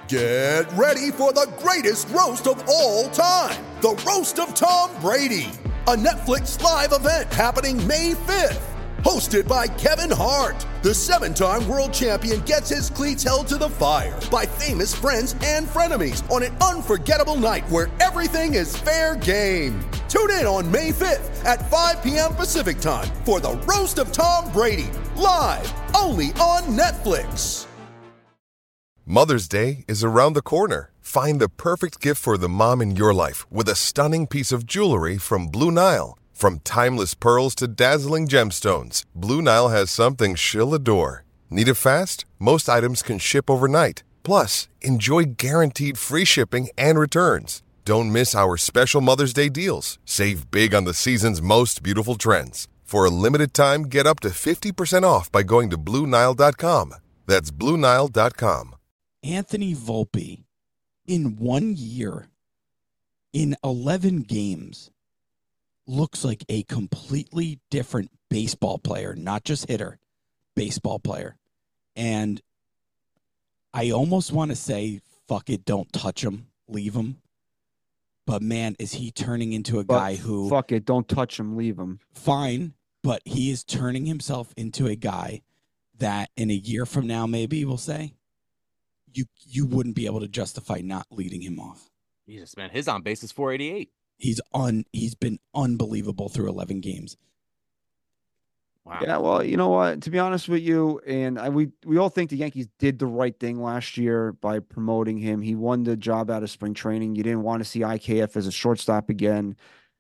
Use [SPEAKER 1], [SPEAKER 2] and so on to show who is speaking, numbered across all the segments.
[SPEAKER 1] Get ready for the greatest roast of all time, the Roast of Tom Brady, a Netflix live event happening May 5th. Hosted by Kevin Hart, the 7-time world champion gets his cleats held to the fire by famous friends and frenemies on an unforgettable night where everything is fair game. Tune in on May 5th at 5 p.m. Pacific time for the Roast of Tom Brady, live only on Netflix.
[SPEAKER 2] Mother's Day is around the corner. Find the perfect gift for the mom in your life with a stunning piece of jewelry from Blue Nile. From timeless pearls to dazzling gemstones, Blue Nile has something she'll adore. Need it fast? Most items can ship overnight. Plus, enjoy guaranteed free shipping and returns. Don't miss our special Mother's Day deals. Save big on the season's most beautiful trends. For a limited time, get up to 50% off by going to BlueNile.com. That's BlueNile.com.
[SPEAKER 3] Anthony Volpe, in 1 year, in 11 games, looks like a completely different baseball player, not just hitter, baseball player. And I almost want to say, fuck it, don't touch him, leave him. But man, is he turning into a guy who...
[SPEAKER 4] Fuck it, don't touch him, leave him.
[SPEAKER 3] Fine, but he is turning himself into a guy that in a year from now, maybe we'll say, you wouldn't be able to justify not leading him off.
[SPEAKER 5] Jesus, man, his on base is 488.
[SPEAKER 3] He's been unbelievable through 11 games.
[SPEAKER 5] Wow.
[SPEAKER 4] Yeah, well, you know what? To be honest with you, and we all think the Yankees did the right thing last year by promoting him. He won the job out of spring training. You didn't want to see IKF as a shortstop again.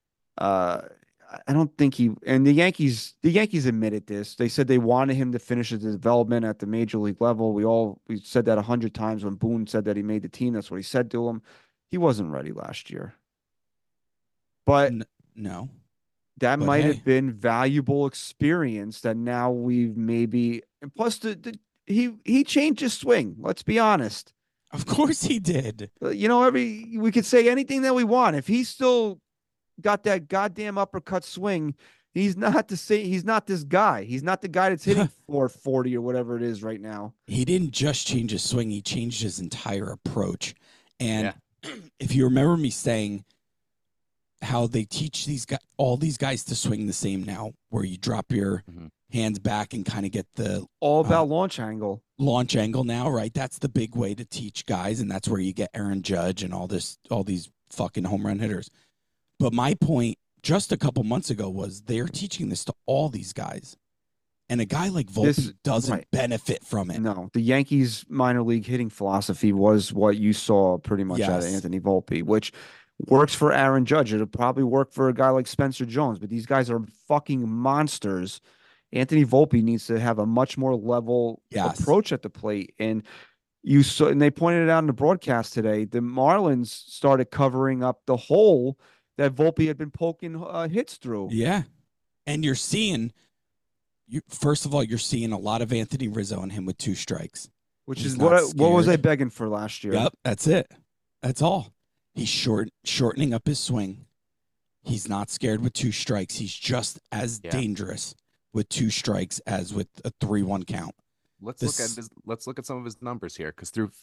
[SPEAKER 4] I don't think and the Yankees admitted this. They said they wanted him to finish his development at the major league level. We said that 100 times when Boone said that he made the team. That's what he said to him. He wasn't ready last year. But
[SPEAKER 3] no,
[SPEAKER 4] that might have been valuable experience that now we've maybe, and plus he changed his swing. Let's be honest.
[SPEAKER 3] Of course he did.
[SPEAKER 4] You know, we could say anything that we want. If he's still got that goddamn uppercut swing, he's not this guy. He's not the guy that's hitting 440 or whatever it is right now.
[SPEAKER 3] He didn't just change his swing. He changed his entire approach. And if you remember me saying how they teach all these guys to swing the same now, where you drop your hands back and kind of get the
[SPEAKER 4] all about launch angle
[SPEAKER 3] now, right? That's the big way to teach guys. And that's where you get Aaron Judge and all these fucking home run hitters. But my point just a couple months ago was they're teaching this to all these guys. And a guy like Volpe doesn't benefit from it.
[SPEAKER 4] No, the Yankees minor league hitting philosophy was what you saw pretty much out of Anthony Volpe, which works for Aaron Judge. It'll probably work for a guy like Spencer Jones, but these guys are fucking monsters. Anthony Volpe needs to have a much more level approach at the plate. And they pointed it out in the broadcast today. The Marlins started covering up the hole that Volpe had been poking hits through.
[SPEAKER 3] Yeah. And you're seeing, first of all, you're seeing a lot of Anthony Rizzo and him with 2 strikes.
[SPEAKER 4] Which is what was I begging for last year?
[SPEAKER 3] Yep, that's it. That's all. He's shortening up his swing. He's not scared with 2 strikes. He's just as dangerous with 2 strikes as with a 3-1 count.
[SPEAKER 5] Let's look at some of his numbers here, because through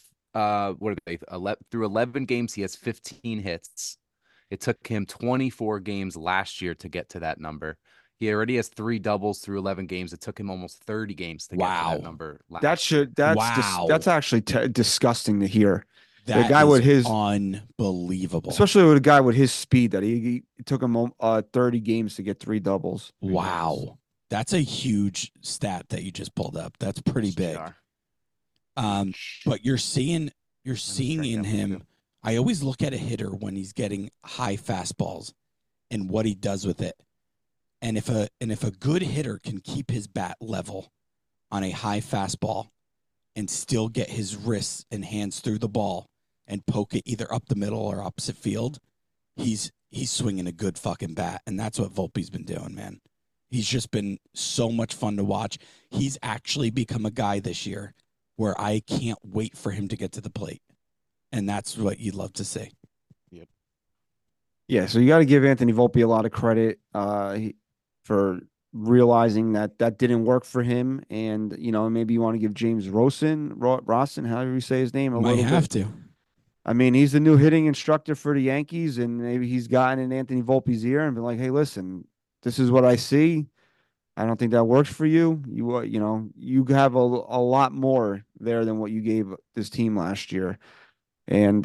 [SPEAKER 5] through 11 games he has 15 hits. It took him 24 games last year to get to that number. He already has 3 doubles through 11 games. It took him almost 30 games to get to that number.
[SPEAKER 4] That's actually disgusting to hear.
[SPEAKER 3] That
[SPEAKER 4] the guy with his
[SPEAKER 3] unbelievable,
[SPEAKER 4] especially with a guy with his speed, that he took him 30 games to get 3 doubles.
[SPEAKER 3] Wow, that's a huge stat that you just pulled up. That's pretty big. But you're seeing in him. I always look at a hitter when he's getting high fastballs and what he does with it. And if a good hitter can keep his bat level on a high fastball and still get his wrists and hands through the ball and poke it either up the middle or opposite field, he's swinging a good fucking bat. And that's what Volpe's been doing, man. He's just been so much fun to watch. He's actually become a guy this year where I can't wait for him to get to the plate. And that's what you'd love to see.
[SPEAKER 4] Yeah, so you got to give Anthony Volpe a lot of credit for realizing that that didn't work for him, and maybe you want to give James Rosson, however you say his name, a
[SPEAKER 3] Might
[SPEAKER 4] little
[SPEAKER 3] have
[SPEAKER 4] bit.
[SPEAKER 3] to.
[SPEAKER 4] I mean, he's the new hitting instructor for the Yankees, and maybe he's gotten in Anthony Volpe's ear and been like, "Hey, listen, this is what I see. I don't think that works for you. You have a lot more there than what you gave this team last year." And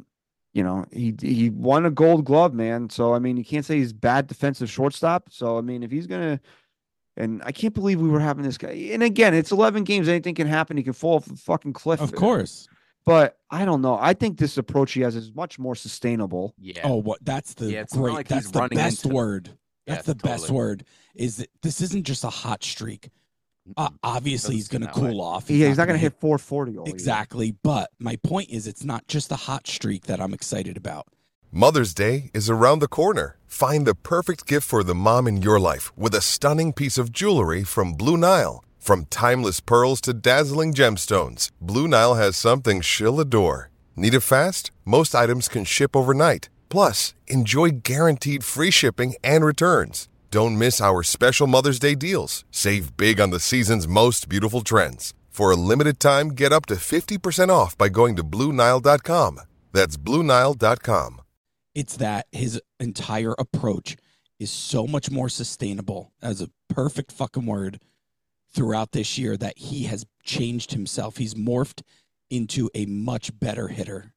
[SPEAKER 4] he won a Gold Glove, man. So I mean, you can't say he's bad defensive shortstop. So I mean, if he's gonna, and I can't believe we were having this guy. And again, it's 11 games. Anything can happen. He can fall off the fucking cliff.
[SPEAKER 3] Of course.
[SPEAKER 4] But I don't know. I think this approach he has is much more sustainable.
[SPEAKER 5] Yeah.
[SPEAKER 3] Oh, what? That's the
[SPEAKER 5] Yeah, it's not
[SPEAKER 3] great.
[SPEAKER 5] like
[SPEAKER 3] That's
[SPEAKER 5] he's
[SPEAKER 3] the
[SPEAKER 5] running
[SPEAKER 3] best
[SPEAKER 5] into-
[SPEAKER 3] word. That's
[SPEAKER 5] Yeah,
[SPEAKER 3] the best
[SPEAKER 5] totally.
[SPEAKER 3] word. Is that this isn't just a hot streak. Obviously, he's
[SPEAKER 5] Doesn't
[SPEAKER 3] going to
[SPEAKER 5] seem that way.
[SPEAKER 3] cool off.
[SPEAKER 4] He's not going to hit 440 all year.
[SPEAKER 3] Exactly. But my point is, it's not just the hot streak that I'm excited about.
[SPEAKER 2] Mother's Day is around the corner. Find the perfect gift for the mom in your life with a stunning piece of jewelry from Blue Nile. From timeless pearls to dazzling gemstones, Blue Nile has something she'll adore. Need it fast? Most items can ship overnight. Plus, enjoy guaranteed free shipping and returns. Don't miss our special Mother's Day deals. Save big on the season's most beautiful trends. For a limited time, get up to 50% off by going to BlueNile.com. That's BlueNile.com.
[SPEAKER 3] It's that his entire approach is so much more sustainable, as a perfect fucking word, throughout this year, that he has changed himself. He's morphed into a much better hitter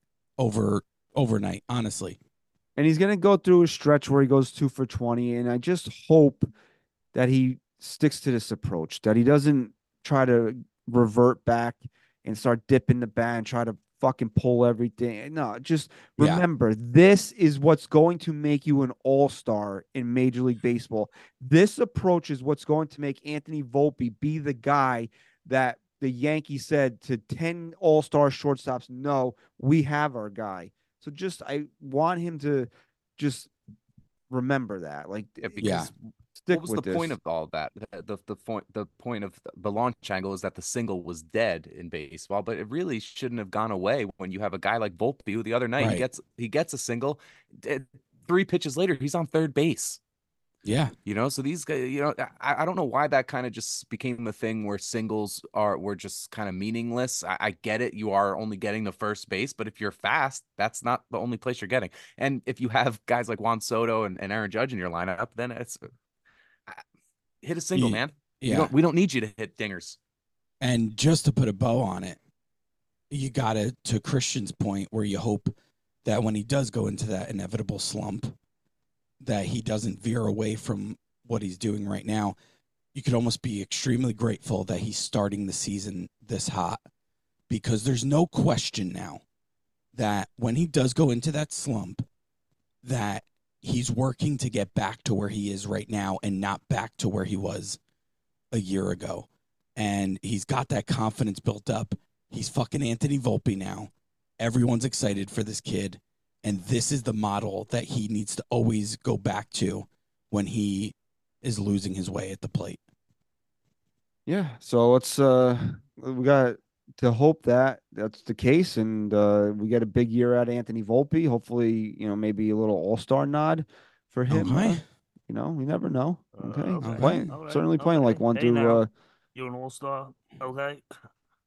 [SPEAKER 3] overnight, honestly.
[SPEAKER 4] And he's going to go through a stretch where he goes 2 for 20. And I just hope that he sticks to this approach, that he doesn't try to revert back and start dipping the bat and try to fucking pull everything. No, just remember, this is what's going to make you an all-star in Major League Baseball. This approach is what's going to make Anthony Volpe be the guy that the Yankees said to 10 all-star shortstops, no, we have our guy. So I want him to just remember that. Like, stick
[SPEAKER 5] what was
[SPEAKER 4] with
[SPEAKER 5] the
[SPEAKER 4] this.
[SPEAKER 5] point of all that? The point of the launch angle is that the single was dead in baseball, but it really shouldn't have gone away when you have a guy like Volpe who the other night he gets a single, 3 pitches later he's on third base.
[SPEAKER 3] Yeah.
[SPEAKER 5] So these guys, I don't know why that kind of just became a thing where singles were just kind of meaningless. I get it. You are only getting the first base, but if you're fast, that's not the only place you're getting. And if you have guys like Juan Soto and Aaron Judge in your lineup, then it's hit a single, man.
[SPEAKER 3] Yeah.
[SPEAKER 5] We don't need you to hit dingers.
[SPEAKER 3] And just to put a bow on it, you got to Christian's point, where you hope that when he does go into that inevitable slump, that he doesn't veer away from what he's doing right now. You could almost be extremely grateful that he's starting the season this hot, because there's no question now that when he does go into that slump, that he's working to get back to where he is right now and not back to where he was a year ago. And he's got that confidence built up. He's fucking Anthony Volpe now. Everyone's excited for this kid. And this is the model that he needs to always go back to when he is losing his way at the plate.
[SPEAKER 4] Yeah. So let's we got to hope that that's the case, and we get a big year out of Anthony Volpe. Hopefully, maybe a little all-star nod for him.
[SPEAKER 3] Okay.
[SPEAKER 4] We never know. Okay.
[SPEAKER 6] Okay.
[SPEAKER 4] Certainly playing like one
[SPEAKER 6] Hey,
[SPEAKER 4] through
[SPEAKER 6] now. You're an all-star, okay?